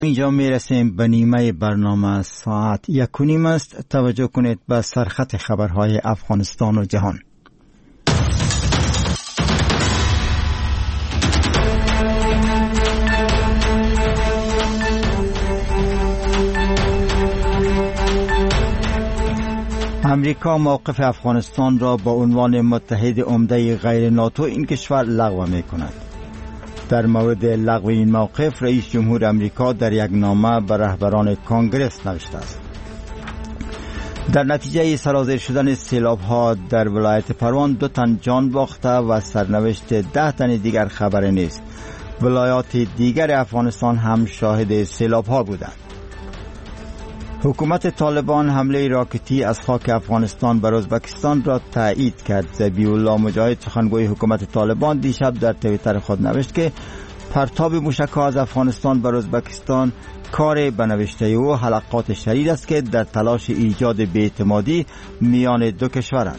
اینجا میرسیم به نیمه برنامه. ساعت 1:30 است. توجه کنید به سرخط خبرهای افغانستان و جهان. امریکا موقف افغانستان را با عنوان متحد عمده غیر ناتو این کشور لغو می کند. در مورد لغو این موقف رئیس جمهور امریکا در یک نامه به رهبران کانگرس نوشته است. در نتیجه سرازیر شدن سیلاب‌ها در ولایت پروان 2 تن جان باخته و سرنوشت 10 تن دیگر خبری نیست. ولایات دیگر افغانستان هم شاهد سیلاب‌ها بودند. حکومت طالبان حمله راکتی از خاک افغانستان بر ازبکستان را تایید کرد. ذبیح الله مجاهد سخنگوی حکومت طالبان دیشب در توییتر خود نوشت که پرتاب موشک‌ها از افغانستان بر ازبکستان کار به نوشته او حلقات شدید است که در تلاش ایجاد بی‌اعتمادی میان دو کشورند.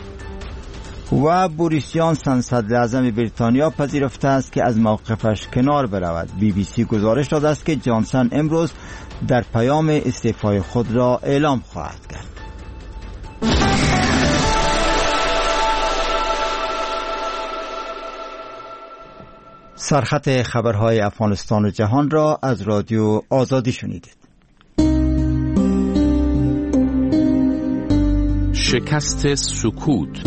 و بوریس جانسن صدر اعظم بریتانیا پذیرفته است که از موقفش کنار برود. BBC گزارش داده است که جانسن امروز در پیام استعفای خود را اعلام خواهد کرد. سرخط خبرهای افغانستان و جهان را از رادیو آزادی شنیدید. شکست سکوت.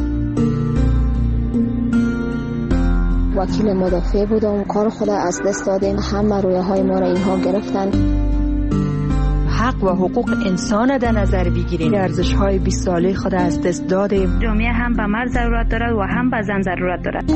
وکیل مدافع بودم، کار خود از دست دادیم، همه رویاهای ما را اینها گرفتن. حق و حقوق انسان در نظر بگیریم. ارزش‌های 20 ساله خود از دست دادیم. جامعه هم به مرد ضرورت دارد و هم به زن ضرورت دارد.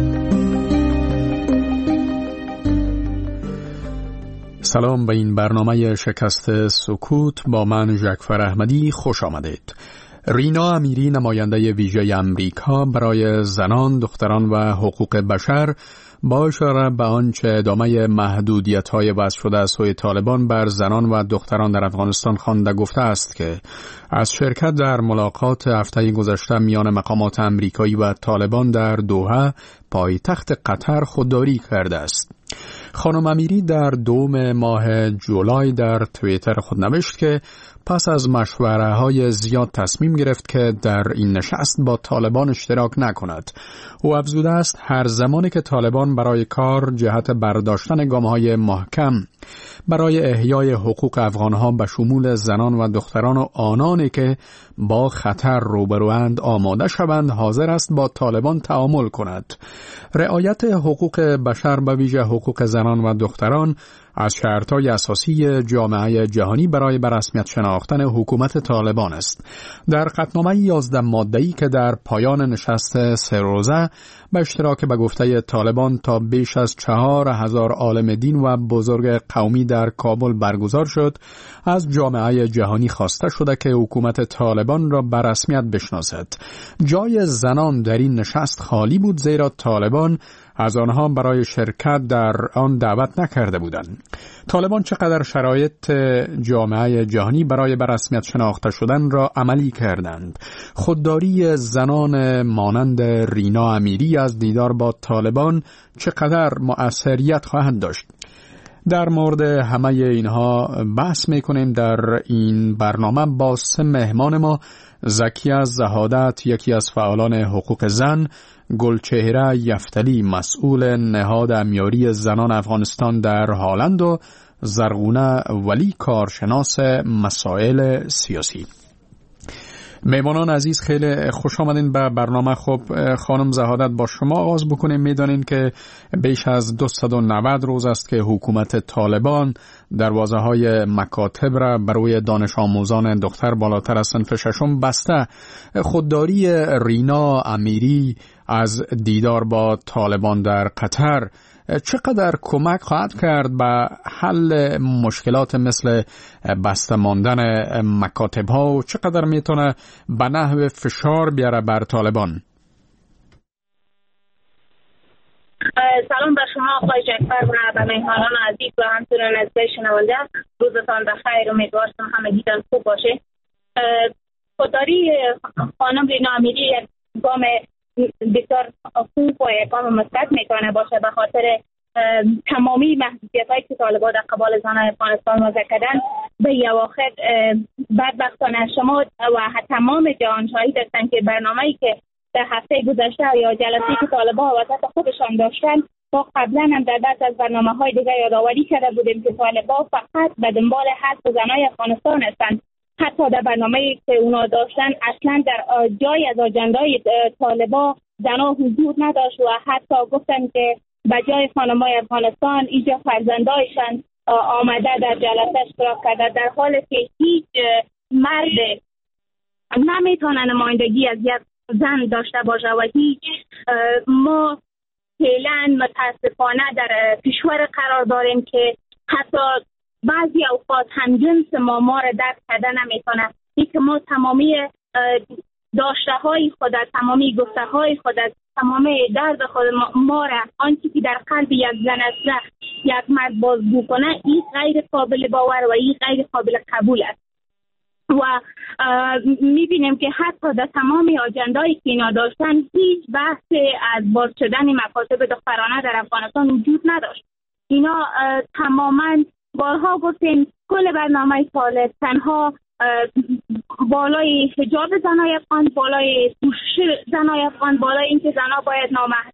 سلام به این برنامه شکست سکوت. با من ژکفر احمدی خوش آمدید. رینا امیری نماینده ویژه امریکا برای زنان، دختران و حقوق بشر با اشاره به آنچه ادامه محدودیت‌های وضع شده از سوی طالبان بر زنان و دختران در افغانستان خوانده گفته است که از شرکت در ملاقات هفته گذشته میان مقامات امریکایی و طالبان در دوحه پایتخت قطر خودداری کرده است. خانم امیری در 2 ماه جولای در توییتر خود نوشت که پس از مشوره‌های زیاد تصمیم گرفت که در این نشست با طالبان اشتراک نکند. او افزوده است هر زمانی که طالبان برای کار جهت برداشتن گام‌های محکم برای احیای حقوق افغان‌ها به شمول زنان و دختران و آنانی که با خطر روبروند آماده شوند، حاضر است با طالبان تعامل کند. رعایت حقوق بشر به ویژه حقوق زنان و دختران از شرط‌های اساسی جامعه جهانی برای به رسمیت شناختن حکومت طالبان است. در قطعنامه 11 ماده‌ای که در پایان نشست 3 روزه به اشتراک به گفته طالبان تا بیش از 4000 عالم دین و بزرگ قومی در کابل برگزار شد، از جامعه جهانی خواسته شده که حکومت طالبان را به رسمیت بشناسد. جای زنان در این نشست خالی بود، زیرا طالبان از آنها برای شرکت در آن دعوت نکرده بودند. طالبان چقدر شرایط جامعه جهانی برای به رسمیت شناخته شدن را عملی کردند. خودداری زنان مانند رینا امیری از دیدار با طالبان چقدر مؤثریت خواهد داشت. در مورد همه اینها بحث میکنیم در این برنامه با 3 مهمان ما: زکیه زهادت، یکی از فعالان حقوق زن، گلچهره یفتلی، مسئول نهاد امیاری زنان افغانستان در هالند، و زرغونه ولی، کارشناس مسائل سیاسی. مهمانان عزیز، خیلی خوش آمدین به برنامه. خب خانم زهادت، با شما آغاز بکنیم. میدانین که بیش از 290 روز است که حکومت طالبان دروازه‌های مکاتب را برای دانش آموزان دختر بالاتر از صنف 6 بسته. خودداری رینا امیری از دیدار با طالبان در قطر چقدر کمک خواهد کرد به حل مشکلات مثل بسته ماندن مکاتب ها و چقدر میتونه به نحو فشار بیاره بر طالبان؟ سلام به شما آقای ژکفر و به مهمانان عزیز و همچنین عزیزای شنونده. روزتان بخیر، امیدوارم همگیتان خوب باشه. خودداری خانم رینا امیری یک گام بسیار خوب و یک گام مثبت میتونه باشه، به خاطر تمامی محدودیت‌هایی که طالبان در قبال زنان افغانستان وضع کردن به اواخر بدبختانه شما و تمام جهان شاهد هستند که برنامه‌ای که در هفته گذشته یا جلسه‌ای که طالبان وسط خودشان داشتن ما قبلا هم در بعض از برنامه‌های دیگه یادآوری کرده بودیم که طالبان فقط به دنبال حذف زنان افغانستان هستند. حتی در برنامه‌ای که اونا داشتن اصلا در جای از اجندای طالبان زنان حضور نداشت و حتی گفتن که به جای خانم‌های افغانستان اینجا فرزندایشان آمده در جلسه اشتراک کرده، در حالی که هیچ مرد نمیتونه نمایندگی از یک زن داشته باشه و هیچ ما فعلا متاسفانه در کشور قرار داریم که حتی بعضی اوقات همجنس ما را درک کرده نمیتونه. این که ما تمامی داشته های خود، تمامی گفته های خود، تمامی درد خود ما را آنچه که در قلب یک زن است یک مرد بازگو کنه، این غیر قابل باور و این غیر قابل قبول است. و میبینیم که حتی در تمامی اجندایی که اینا داشتن هیچ بحث از باز شدن مکاتب دخترانه در افغانستان وجود نداشت. اینا تماما بارها گفتیم کل برنامه طالب تنها بالای حجاب زنای افغان، بالای پوشش زنای افغان، بالای اینکه زنها باید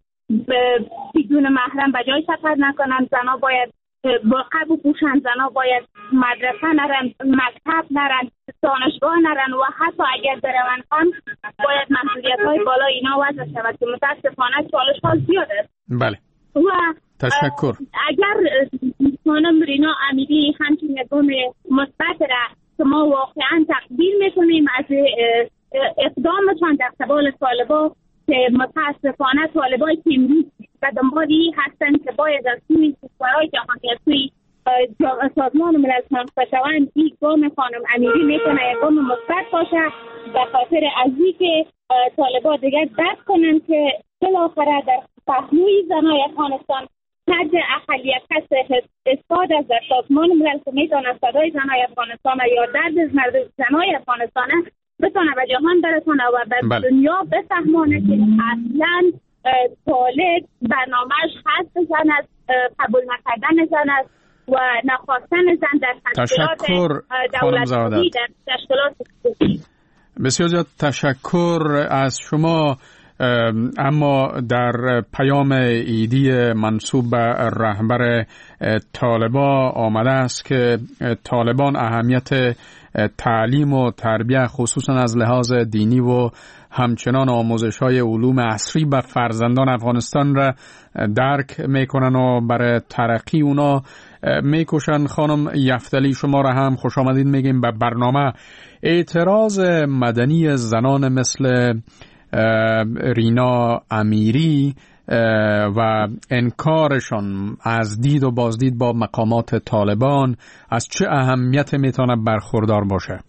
بدون محرم به جای سفر نکنن، زنها باید برقع بپوشن، زنها باید مدرسه نرن، مکتب نرن، دانشگاه نرن و حتی اگر برون هم باید محدودیت‌های بالای اینا وضع شود که متاسفانه چالش‌ها زیاد است. بله. و تشکر. اگر خانم رینا امیری همچین اقدام مثبت را که ما واقعا تقدیر میکنیم از اقدامشان در قبال طالبان که متاسفانه طالبان که امروز به دنبالی هستند که باید از سوی کشورهای جهانی از سوی سازمان ملل شناخته شوند، این گام خانم امیری میتونه اقدام مثبت باشه به خاطر از اینکه طالبان دیگر درک کنند که بالاخره در پهلوی زنای افغانستان ترج اقلیت هست استاد از در سازمان ملل که میتونه صدای زنای افغانستان یا درد زنای افغانستان بتونه به جهان برسونه و به دنیا بفهمانه که اصلا طالب برنامهش هست زن است، قبول نکردن زن است و نخواستن زن در تشکیلات دولتی، در تشکیلات سیاسی. بسیار زیاد تشکر از شما. اما در پیام ایدی منسوب به رهبر طالبان آمده است که طالبان اهمیت تعلیم و تربیت خصوصا از لحاظ دینی و همچنان آموزش‌های علوم عصری به فرزندان افغانستان را درک میکنن و برای ترقی اونا میکشن. خانم یفتلی شما را هم خوش آمدید میگیم به برنامه. اعتراض مدنی زنان مثل رینا امیری و انکارشان از دید و بازدید با مقامات طالبان از چه اهمیت میتونه برخوردار باشه؟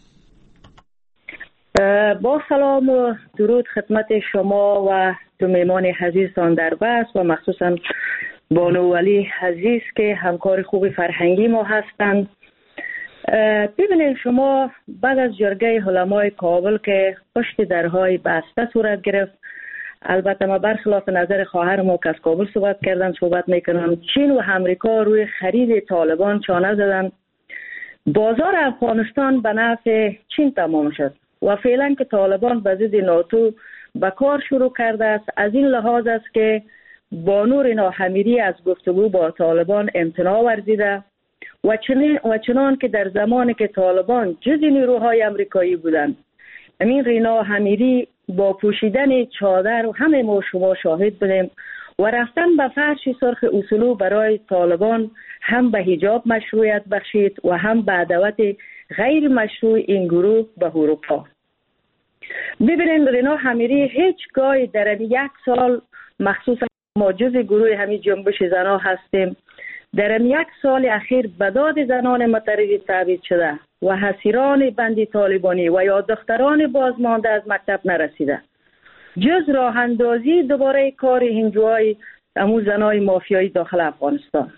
با سلام و درود خدمت شما و دو مهمان عزیزتان در بحث و مخصوصا بانو ولی عزیز که همکار خوب فرهنگی ما هستند. ببینید شما بعد از جرگه علمای کابل که پشت درهای بسته صورت گرفت، البته ما برخلاف نظر خواهر ما که از کابل صحبت میکنم، چین و امریکا روی خرید طالبان چانه زدن. بازار افغانستان به نفع چین تمام شد و فعلا که طالبان به ضد ناتو به کار شروع کرده است. از این لحاظ است که بانو رینا امیری از گفتگو با طالبان امتناع ورزیده و چنان که در زمانی که طالبان جزء نیروهای امریکایی بودند، امین رینا امیری با پوشیدن چادر و همه ما شما شاهد بودیم و رفتن به فرش سرخ اصولو برای طالبان هم به حجاب مشروعیت بخشید و هم به دعوت غیر مشروع این گروه به اروپا. ببینید رینا امیری هیچگاه در یک سال، مخصوصا ما جزء گروه همین جنبش زنها هستیم، در یک سال اخیر به داد زنان مترقی تبعید شده و اسیران بندی طالبانی و یا دختران بازمانده از مکتب نرسیده، جز راه اندازی دوباره کار هنجوهای امو زنای مافیایی داخل افغانستان.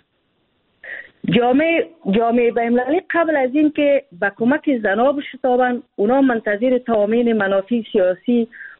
جامعه بین‌المللی قبل از این که به کمک زنها بشتابند، اونا منتظر تامین منافع سیاسی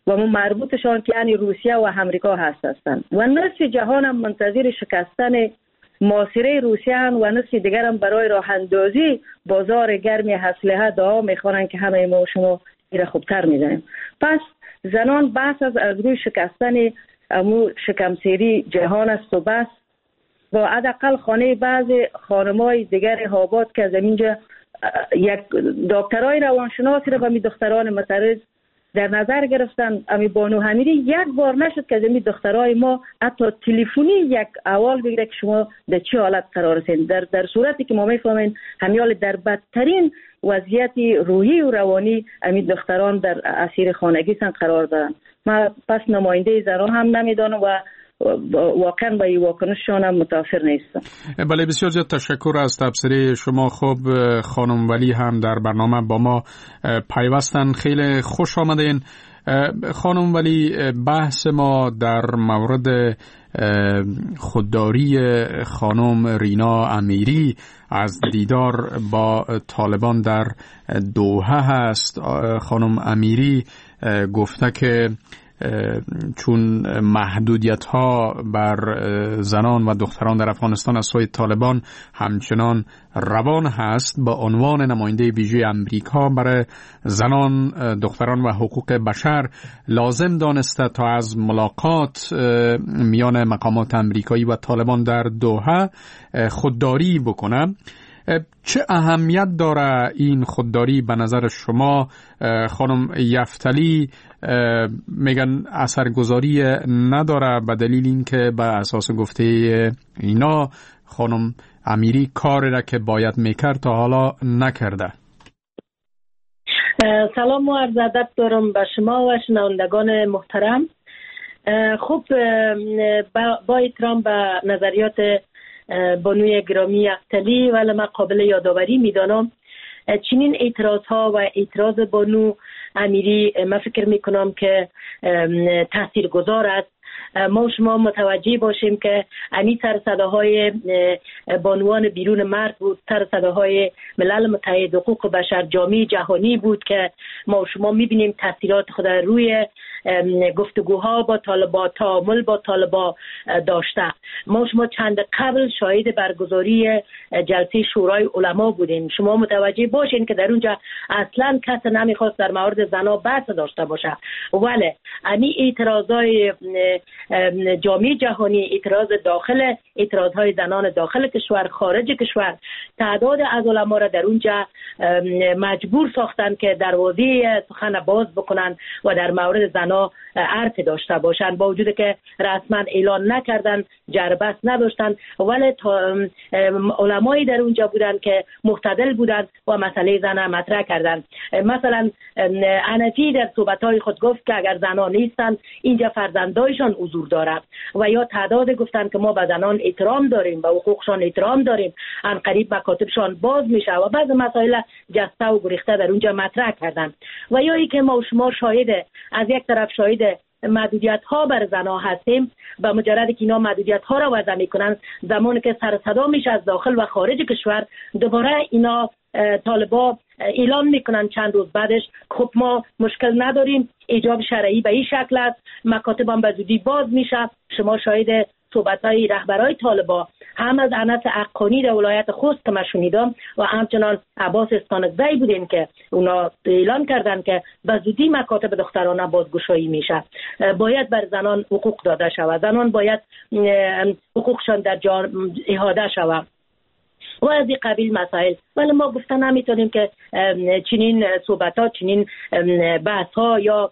و مربوطشان که یعنی روسیه و امریکا هستند و نصف جهان هم منتظر شکستن محاصره روسیه هم و نصف دیگر هم برای راه اندازی بازار گرمی اسلحه دعا میخوانن که همه ما و شما ایره خوبتر میدونیم. پس زنان بحث از روی شکستن امو شکمسیری جهان است و بس و حداقل خانه بعضی خانمای دیگر آباد که از اینجا یک دکترای روانشناسی را به می دختران متعرض در نظر گرفتن. امی بانو حمیدی یک بار نشد که از این دخترای ما حتی تلفنی یک احوال بگیره که شما در چه حالت قرار هستین، در صورتی که ما میفهمین همیال در بدترین وضعیت روحی و روانی امی دختران در اسیر خانگی سن قرار دارن. ما پس نماینده زنان هم نمیدانم و واقعا با این واکنششان هم متاثر نیستم. بله، بسیار زیاد تشکر از تبصره شما. خب خانم ولی هم در برنامه با ما پیوستن، خیلی خوش آمدین. خانم ولی، بحث ما در مورد خودداری خانم رینا امیری از دیدار با طالبان در دوحه هست. خانم امیری گفته که چون محدودیت ها بر زنان و دختران در افغانستان از سوی طالبان همچنان روان هست، با عنوان نماینده ویژه امریکا برای زنان، دختران و حقوق بشر لازم دانسته تا از ملاقات میان مقامات امریکایی و طالبان در دوحه خودداری بکنه. چه اهمیت داره این خودداری به نظر شما؟ خانم یفتلی میگن اثرگذاری نداره به دلیل اینکه به اساس گفته اینا خانم امیری کاری را که باید میکرد تا حالا نکرده. سلام و عرض ادب دارم به شما و شنوندگان محترم. خب با احترام به نظریات بانوی گرامی یفتلی ولی من قابل یادآوری میدانم چنین اعتراض ها و اعتراض بانو امیری من فکر میکنم که تاثیرگذار است. ما شما متوجه باشیم که این سر صداهای بانوان بیرون مرز بود، سر صداهای ملل متحد، حقوق بشر، جامعه جهانی بود که ما شما میبینیم تاثیرات خود روی گفتگوها با طالبان، تعامل با طالبان داشته. ما شما چند قبل شاهد برگزاری جلسه شورای علما بودیم. شما متوجه باشین که در اونجا اصلا کس نمیخواست در مورد زنا بحث داشته باشه، ولی این اعتراضای جامعه جهانی، اعتراض داخل، اعتراضهای زنان داخل کشور، خارج کشور، تعداد از علما را در اونجا مجبور ساختن که دروازه سخن باز بکنن و در مورد زنا عرض داشته باشن، با وجود که رسما اعلان نکردن، جربست نداشتن، ولی علمایی در اونجا بودن که معتدل بودن و مسئله زن مطرح کردن. مثلا حنفی در صحبت‌های خود گفت که اگر زنان نیستن اینجا فرزندایشان حضور داره، و یا تعداد گفتن که ما به زنان احترام داریم، به حقوقشان احترام داریم، ان قریب مکاتبشان باز میشه و بعض مسائل جسته و گریخته در اونجا مطرح کردن. و یا ای که ما شما شاهد از یک طرف شاهد محدودیت ها بر زنها هستیم، به مجرد که اینا محدودیت ها را وضع میکنن، زمانی که سر صدا میشه از داخل و خارج کشور، دوباره اینا طالبا اعلان میکنن چند روز بعدش خب ما مشکل نداریم، ایجاب شرعی به این شکل است، مکاتب هم به زودی باز میشه. شما شاهد صحبت‌های رهبرای طالبا هم از انس حقانی در ولایت خوست که من شنیدم و همچنان عباس استانکزی بودیم که اونا اعلان کردن که به زودی مکاتب دخترانه بازگشایی میشه. باید بر زنان حقوق داده شود، زنان باید حقوقشان در احاطه شود و از این قبیل مسائل. ولی ما گفتن نمیتونیم که چنین صحبت‌ها، چنین بحث‌ها یا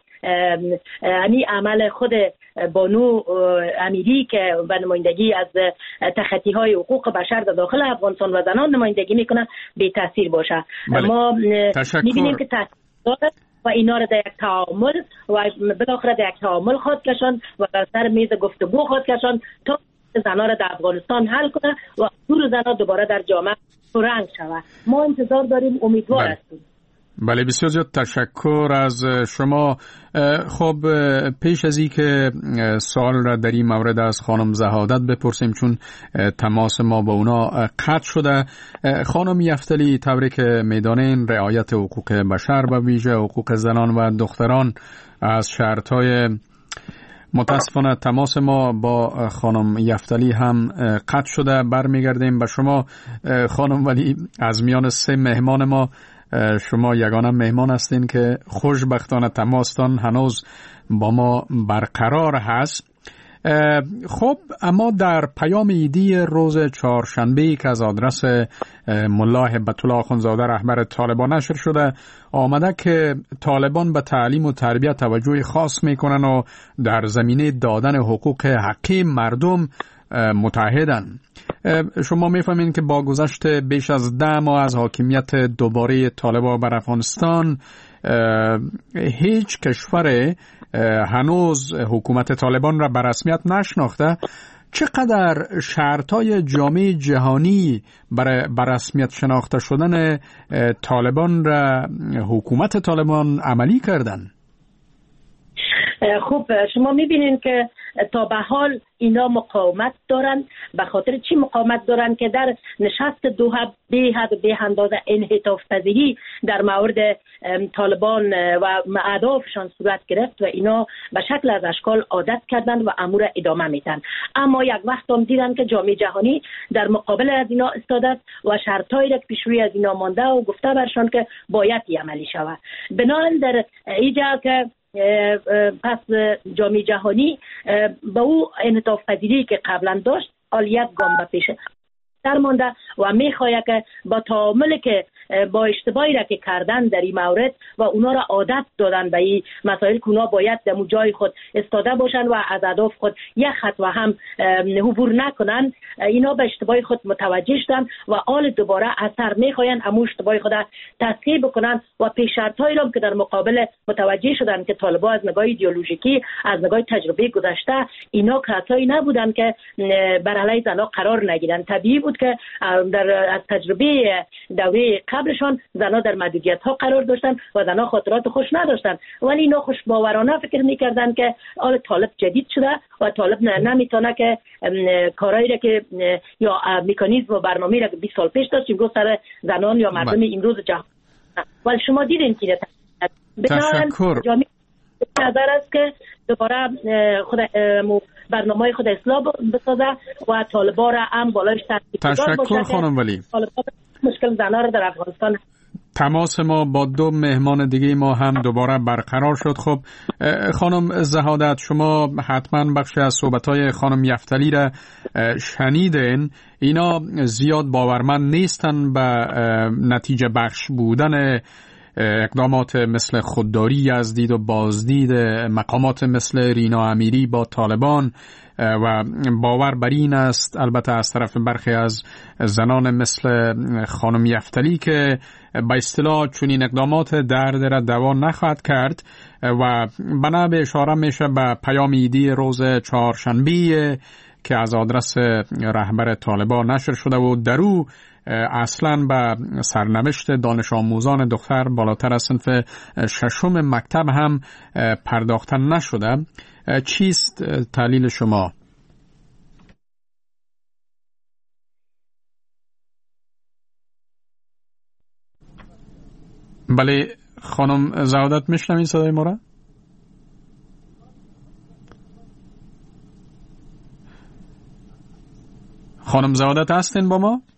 یعنی عمل خود بانو امیری که به نمایندگی از تخطی‌های حقوق بشر در داخل افغانستان و زنان نمایندگی میکنه بی تاثیر باشه. ما میبینیم که تاثیر داره و اینا را در یک تعامل و بالاخره در یک تعامل خواهد کشان و بر سر میز گفتگو خواهد کشان تا زنان را در افغانستان حل کنه و حضور زنان دوباره در جامعه پررنگ شود. ما انتظار داریم، امیدوار هستیم. بله، بسیار زیاد تشکر از شما. خب پیش از این که سوال را در این مورد از خانم زهادت بپرسیم، چون تماس ما با اونا قطع شده، خانم یفتلی طوری که میدانین رعایت حقوق بشر و ویژه حقوق زنان و دختران از شرطهای، متاسفانه تماس ما با خانم یفتلی هم قطع شده. برمیگردیم به شما خانم ولی. از میان 3 مهمان ما شما یگانه مهمان هستین که خوشبختانه تماستان هنوز با ما برقرار هست. خب اما در پیام ایدی روز چهارشنبه که از آدرس ملا هبت الله آخوندزاده رهبر طالبان نشر شده، آمده که طالبان به تعلیم و تربیت توجه خاص میکنن و در زمینه دادن حقوق حقی مردم متحدن. شما میفهمین که با گذشت بیش از 10 ماه از حاکمیت دوباره طالبان بر افغانستان، هیچ کشور هنوز حکومت طالبان را به رسمیت نشناخته. چقدر شرطهای جامعه جهانی برای به رسمیت شناخته شدن طالبان را حکومت طالبان عملی کردن؟ خب شما میبینین که تا به حال اینا مقاومت دارن. به خاطر چی مقاومت دارن؟ که در نشست دوحه به حد به اندازه انعطاف پذیری در مورد طالبان و اهدافشان صورت گرفت و اینا به شکل از اشکال عادت کردن و امور ادامه میدن. اما یک وقت هم دیدن که جامعه جهانی در مقابل از اینا استاده و شرطایی را که پیش روی از اینا مانده و گفته برشان که باید عملی شود. بنابراین در اینجا که پس جامعه جهانی به او انعطاف پذیری که قبلا داشت یک گام به پیش در مانده و میخواهد که با تعاملی که با اشتباهی را که کردن در این مورد و اونا را عادت دادن به این مسائل که اونا باید در جای خود استاده باشن و از اهداف خود یک خط و هم عبور نکنن، اینا به اشتباه خود متوجه شدن و آل دوباره اثر میخواین همون اشتباه خود تصحیح بکنن و پیش‌شرط‌هایی را که در مقابل متوجه شدن که طالبان از نگاه ایدئولوژیکی، از نگاه تجربه گذشته، اینا کسایی نبودن که بر علیه زنها قرار نگیرن. طبیعی بود که از تجربه دوره قبلشان زنها در محدودیت ها قرار داشتن و زنها خاطرات خوش نداشتن، ولی اینا خوش باورانه فکر میکردن که حال طالب جدید شده و طالب نمیتونه که کارهایی را که یا مکانیزم و برنامه‌ای را که 20 سال پیش داشتیم گفت سر زنان یا مردم امروز جهان. ولی شما دیدین که تشکر نظر است که دوباره خود برنامه خود اصلاح بسازه و طالبان را هم بالایش تشکر خانم ولی. مشکل زنان را در افغانستان. تماس ما با 2 مهمان دیگه ما هم دوباره برقرار شد. خب خانم زهادت، شما حتما بخشی از صحبت‌های خانم یفتلی را شنیدین. اینا زیاد باورمند نیستن به نتیجه بخش بودن اقدامات مثل خودداری یزدید و بازدید مقامات مثل رینا امیری با طالبان و باور بر این است البته از طرف برخی از زنان مثل خانم یفتلی که به اصطلاح چنین اقدامات درد را دوا نخواهد کرد و بنا به اشاره میشه به پیام ایدی روز چهارشنبه که از آدرس رهبر طالبان نشر شده و در او اصلا به سرنوشت دانش آموزان دختر بالاتر از صنف 6 مکتب هم پرداخته نشده. چیست تحلیل شما؟ بله خانم زهادت، میشنوین صدای ما را؟ خانم زهادت هستین با ما؟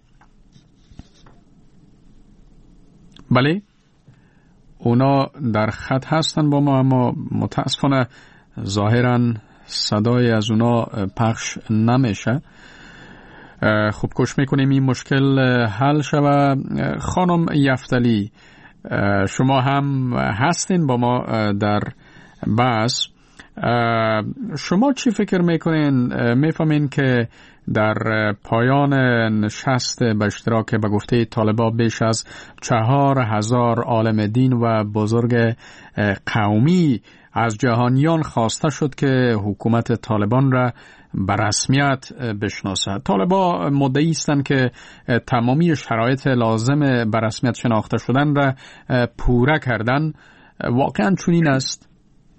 بله اونا در خط هستن با ما، اما متاسفانه ظاهرا صدای از اونا پخش نمیشه. خب کوشش میکنیم این مشکل حل شود. خانم یفتلی، شما هم هستین با ما در بحث. شما چی فکر میکنین؟ میفهمین که در پایان نشست به اشتراک به گفته طالبان بیش از 4000 عالم دین و بزرگ قومی از جهانیان خواسته شد که حکومت طالبان را به رسمیت بشناسد. طالبان مدعی هستند که تمامی شرایط لازم به رسمیت شناخته شدن را پوره کردن. واقعا چنین است؟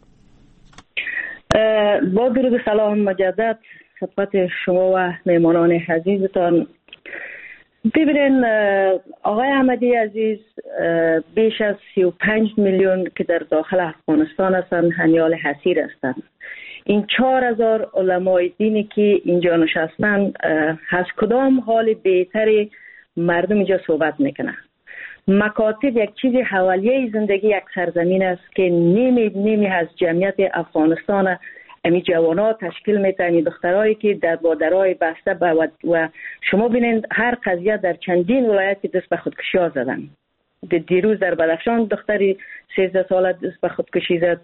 با درود سلام مجدد خدمت شما و مهمانان عزیزتان. ببینین آقای احمدی عزیز، بیش از 35 میلیون که در داخل افغانستان هستند حنیال حصیر هستند. این 4000 علمای دینی که اینجا نشستند، از کدام حال بهتری مردم اینجا صحبت میکنن؟ مکاتب یک چیز حوالیه زندگی یک سرزمین است که نیمی از جمعیت افغانستان امی جوانات تشکیل میده، امی دخترایی که در بادرهای بسته و شما بینید هر قضیه در چندین ولایت که دست به خودکشی ها زدن. دیروز در بدخشان دختری 13 ساله دست به خودکشی زد.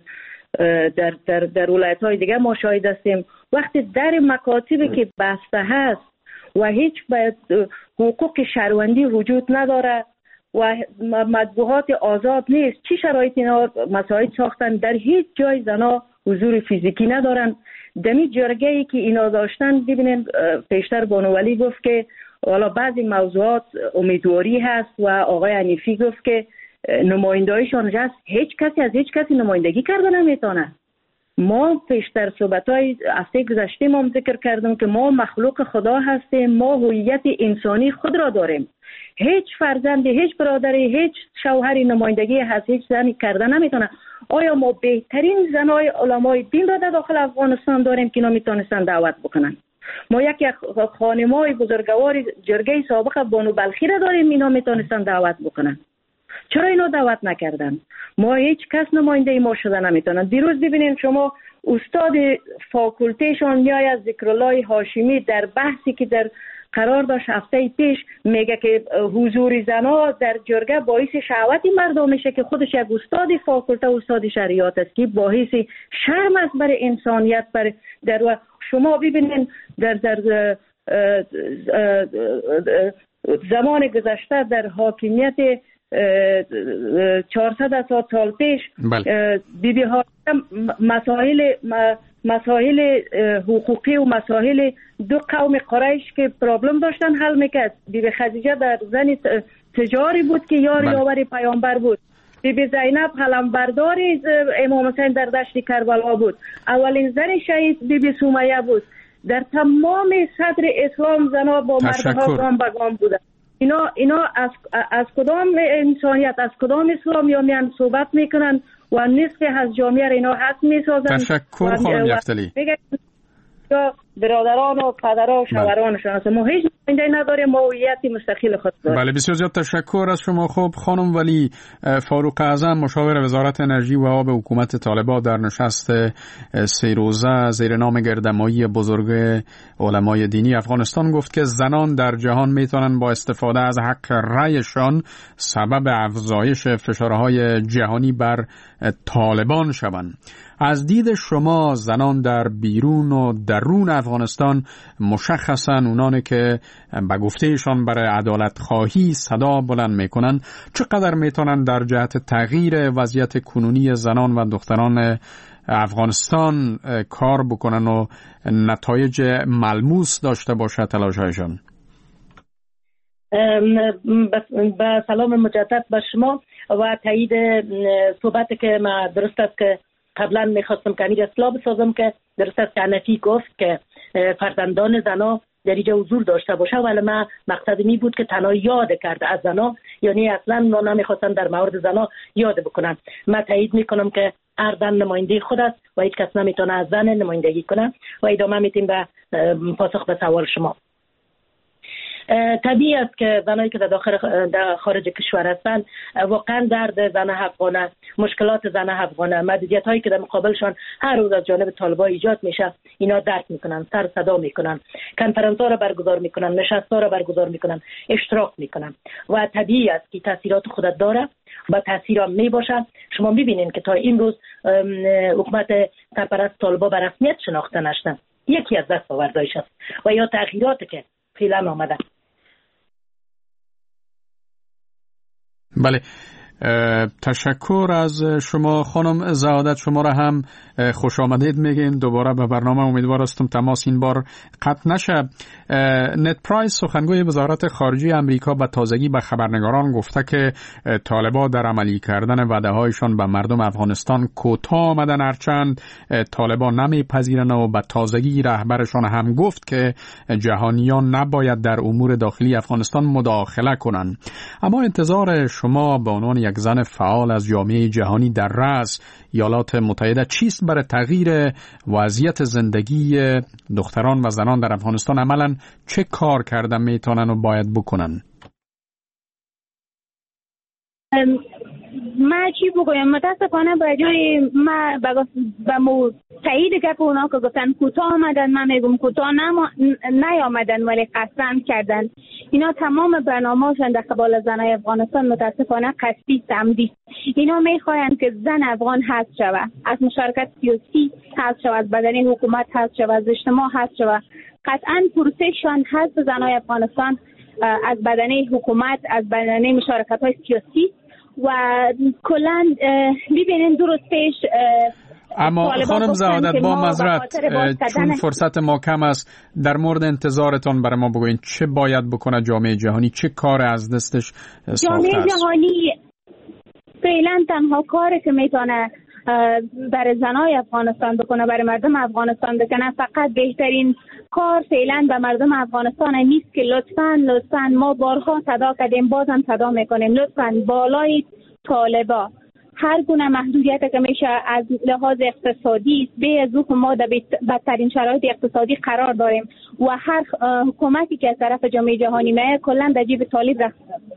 در ولایت های دیگه ما شاهد هستیم. وقتی در مکاتبی که بسته هست و هیچ حقوق شهروندی وجود نداره و مطبوعات آزاد نیست، چی شرایط اینا مساعد ساختن؟ در هیچ جای زنا حضور فیزیکی ندارن. دمی جرگه‌ای که اینا داشتن، ببینید پیشتر بانوولی گفت که حالا بعضی موضوعات امیدواری هست و آقای حنیفی گفت که نمایندهایشان هست، هیچ کسی از هیچ کسی نمایندگی کرده نمیتونه. ما پیشتر صحبت‌های هفته گذشته ما ذکر کردم که ما مخلوق خدا هستیم، ما هویت انسانی خود را داریم. هیچ فرزندی، هیچ برادری، هیچ شوهری نمایندگی از هیچ زنی کرده نمیتونه. آیا ما بهترین زنای علمای دین را در داخل افغانستان داریم که اینا میتونستن دعوت بکنن؟ ما یکی خانمای بزرگوار جرگه سابق بانو بلخی را داریم، اینا میتونستن دعوت بکنن. چرا اینا دعوت نکردن؟ ما هیچ کس نماینده ما شده نمیتونن. دیروز ببینید شما استاد فاکولتیشون میآید ذکرالله هاشمی در بحثی که در قرار داشت هفته پیش میگه که حضور زنا در جرگه باعث شهوت مردم میشه که خودش یک استاد فاکولته استاد شریعت است که باعث شرم است برای انسانیت. در شما ببینید در زمان گذشته در حاکمیت 400 سال پیش بیبی ها مسائل حقوقی و مسائل دو قوم قریش که پرابلم داشتن حل میکرد. بیبی خدیجه در زن تجاری بود که یاور پیامبر بود. بیبی زینب قلمبردار امام حسین در دشت کربلا بود. اولین زن شهید بیبی سمیه بود. در تمام صدر اسلام زنها با مردها گام به گام بودن. اینا از کدام انسانیت، از کدام اسلام یا میان صحبت میکنن و نصف از جامعه اینا حق میسازن. تشکر خانم یفتلی. برادران و پدران و شوهرانشان ما هیچ نماینده نداریم، ما هویتی مستقل خود داریم. بله، بسیار زیاد تشکر از شما. خب خانم ولی فاروق اعظم، مشاور وزارت انرژی و آب حکومت طالبان، در نشست 3 روزه زیر نام گردمایی بزرگ علمای دینی افغانستان گفت که زنان در جهان میتونن با استفاده از حق رأیشان سبب افزایش فشارهای جهانی بر طالبان شوند. از دید شما زنان در بیرون و درون افغانستان، مشخصاً اونانی که به گفتهشان برای عدالت خواهی صدا بلند میکنن، چقدر میتونن در جهت تغییر وضعیت کنونی زنان و دختران افغانستان کار بکنن و نتایج ملموس داشته باشه تلاش‌هایشان؟ با سلام مجدد به شما و تایید صحبت که ما درست است که قبلا میخواستم که امیر اصلاح بسازم که درست است که حنفی گفت که فرزندان زنا در اینجا حضور داشته باشه، ولی من مقصد می بود که تنها یاد کرده از زنا، یعنی اصلا نمیخواستم در مورد زنا یاد بکنم. من تایید میکنم که هر زن نماینده خود است و هیچ کس نمیتونه از زن نمایندگی کنه. و ادامه میتیم به پاسخ به سوال شما. طبیعی است که زنایی که در خارج کشور هستند واقعا درد زن افغانه، مشکلات زن افغانه، محدودیت هایی که در مقابلشان هر روز از جانب طالبان ایجاد میشه، اینا درک میکنن، سر صدا میکنن، کنفرانس ها را برگزار میکنن، نشست ها را برگزار میکنن، اشتراک میکنن و طبیعی است که تاثیرات خودت داره و تاثیر هم میباشه. شما میبینین که تا این روز حکومت سرپرست طالبان به رسمیت شناخته نشدن، یکی از دستاوردهایش است و یا تغییراتی که فعلا آمده. بله، تشکر از شما خانم زهادت. شما را هم خوش آمدید میگیم دوباره به برنامه. امیدوار هستم تماس این بار قطع نشه. نت پرایس سخنگوی وزارت خارجه امریکا به تازگی به خبرنگاران گفته که طالبان در عملی کردن وعده‌هایشان به مردم افغانستان کوتاه آمدن، هرچند طالبان نمیپذیرند و به تازگی رهبرشان هم گفت که جهانیان نباید در امور داخلی افغانستان مداخله کنند. اما انتظار شما به عنوان یک زن فعال از جامعه جهانی در رأس ایالات متحده چیست برای تغییر وضعیت زندگی دختران و زنان در افغانستان؟ عملاً چه کار کردن میتونن و باید بکنن؟ ما چی بگویم؟ متاسفانه به جای ما به تایید گپ اونا که گفتن کوتاه آمدن، من میگم کوتاه نیامدن ولی قصداً کردن. اینا تمام برنامه‌شان در قبال زنای افغانستان متاسفانه قصدی عمدی. اینا میخواین که زن افغان حذف شود، از مشارکت سیاسی حذف شود، از بدن حکومت حذف شود، از اجتماع حذف شود. قطعاً پروسه‌شان حذف زنای افغانستان از بدن حکومت، از بدن مشارکت‌های سیاسی و کلاً ببینین درست پیش. اما خانم زهادت با معذرت چون فرصت ما کم است، در مورد انتظارتان برای ما بگوین چه باید بکنه جامعه جهانی؟ چه کار از دستش ساخته است؟ جامعه جهانی فعلا تنها کاری که میتونه برای زنای افغانستان بکنه، برای مردم افغانستان بکنه، فقط بهترین کار فعلا به مردم افغانستان نیست که لطفاً ما بارها صدا کردیم، بازم صدا میکنیم، لطفاً بالای طالبا هر گونه محدودیت که میشه از لحاظ اقتصادی به از ما در بدترین شرایط اقتصادی قرار داریم و هر حکومتی که از طرف جامعه جهانی میاد کلا در جیب طالب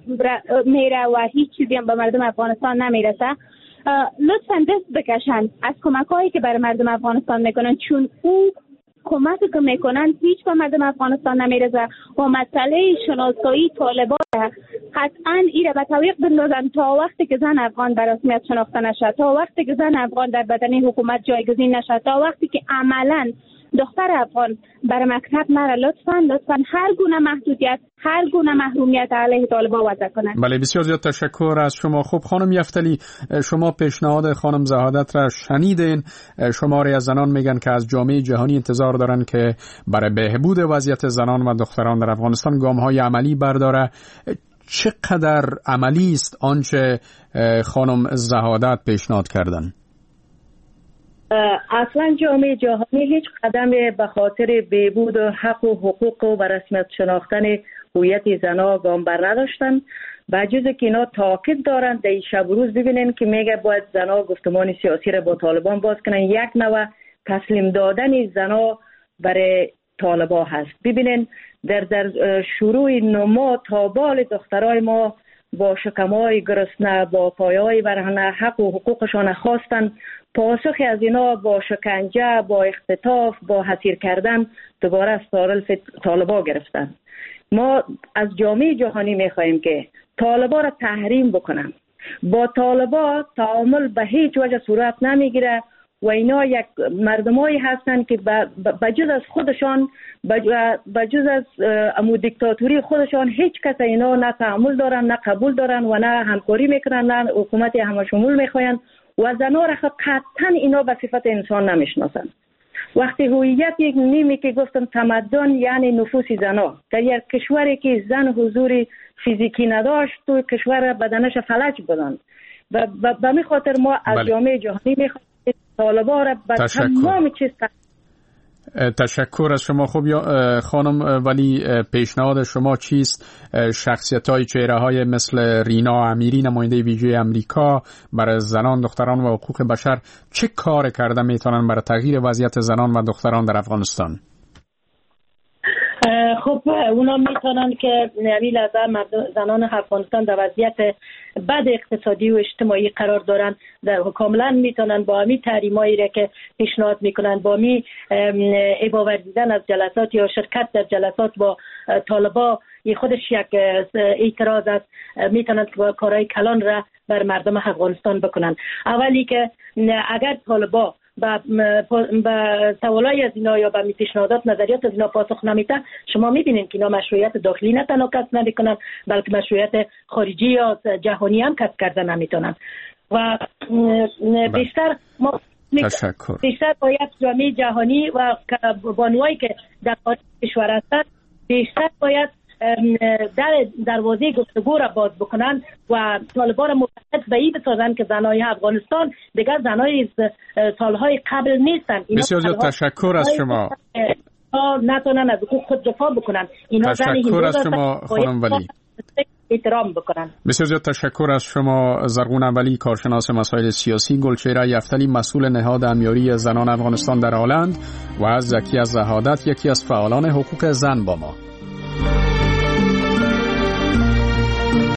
میره و هیچ چیزی هم به مردم افغانستان نمیرسه. لطفاً دست بکشن از کمک‌هایی که برای مردم افغانستان میکنن، چون او کمکی که میکنن هیچ به مردم افغانستان نمیرسه و مسئله شناسایی طالبان قطعاً ایره به تعویق بندازن تا وقتی که زن افغان به رسمیت شناخته نشه، تا وقتی که زن افغان در بدن حکومت جایگزین نشه، تا وقتی که عملاً دختر افغان برای مکتب نره. لطفاً هر گونه محدودیت، هر گونه محرومیت علیه طالبان وضع کنند. بله، بسیار زیاد تشکر از شما. خب خانم یفتلی، شما پیشنهاد خانم زهادت را شنیدین. شماری از زنان میگن که از جامعه جهانی انتظار دارن که برای بهبود وضعیت زنان و دختران در افغانستان گام‌های عملی برداره. چقدر عملی است آنچه خانم زهادت پیشنهاد کردن؟ اصلا جامعه جهانی هیچ قدم به خاطر بهبود و حق و حقوق و رسمیت شناختن هویت زنها گام بر نداشتن. به جز که اینا تاکید دارن در این شب روز ببینین که میگه باید زنها گفتمان سیاسی را با طالبان باز کنن. یک نوع تسلیم دادن زنها برای طالبان هست. ببینین در شروع نما تا بال دخترای ما با شکمای گرسنه، با پایهای برهنه حق و حقوقشان خواستن. پاسخی از اینا با شکنجه، با اختطاف، با حصیر کردن دوباره از طالبان گرفتن. ما از جامعه جهانی میخواهیم که طالبان را تحریم بکنن. با طالبان تعامل به هیچ وجه صورت نمیگیره و اینا یک مردمایی هستن که بجز از خودشان، بجز از دیکتاتوری خودشان هیچ کس اینا نه تعامل دارن، نه قبول دارن و نه همکاری میکنن، نه حکومت همشمول میخواین و زنها را قطعا اینا به صفت انسان نمیشناسن. وقتی هویت یک نیمی که گفتم تمدن یعنی نفوس زنها در یک کشوری که زن حضور فیزیکی نداشت تو کشور بدنش فلج بودن و به می خاطر ما از جامعه جهانی میخوایم طالبان را به تمام چیز. تشکر از شما. خوب خانم، ولی پیشنهاد شما چیست؟ شخصیت‌های چهره‌های مثل رینا امیری نماینده ویژه امریکا برای زنان، دختران و حقوق بشر چه کار کرده میتونن برای تغییر وضعیت زنان و دختران در افغانستان؟ خب اونا میتونن که نوی لحظه زنان افغانستان در وضعیت بد اقتصادی و اجتماعی قرار دارن، در کاملا میتونن با همی تحریمایی را که پیشنهاد میکنن، با همی اباوردیدن از جلسات یا شرکت در جلسات با طالبا، این خودش یک اعتراض است. میتونن کارهای کلان را بر مردم افغانستان بکنن. اولی که اگر طالبا به سوالای از اینا یا به پیشنهادات نظریات از اینا پاسخ نمیده، شما میبینین که اینا مشروعیت داخلی نه تنها کسب نمیکنن بلکه مشروعیت خارجی یا جهانی هم کسب کرده نمیتونن. و بیشتر ما بیشتر باید جامعه جهانی و بانوایی که در خارج کشور هستند بیشتر باید دروازه گفتگو را باز بکنن و طالبان متحد به این بسازن که زنای افغانستان دیگر زنای سالهای قبل نیستن. بسیار زیاد تشکر از شما. نتونن از حقوق خود دفاع بکنن. اینا تشکر از شما خانم ولی. احترام بکنن. بسیار زیاد تشکر از شما زرغون اولی، کارشناس مسائل سیاسی، گلچهره یفتلی مسئول نهاد امیاری زنان افغانستان در هلند و از زکی از زهادت، یکی از فعالان حقوق زن با ما.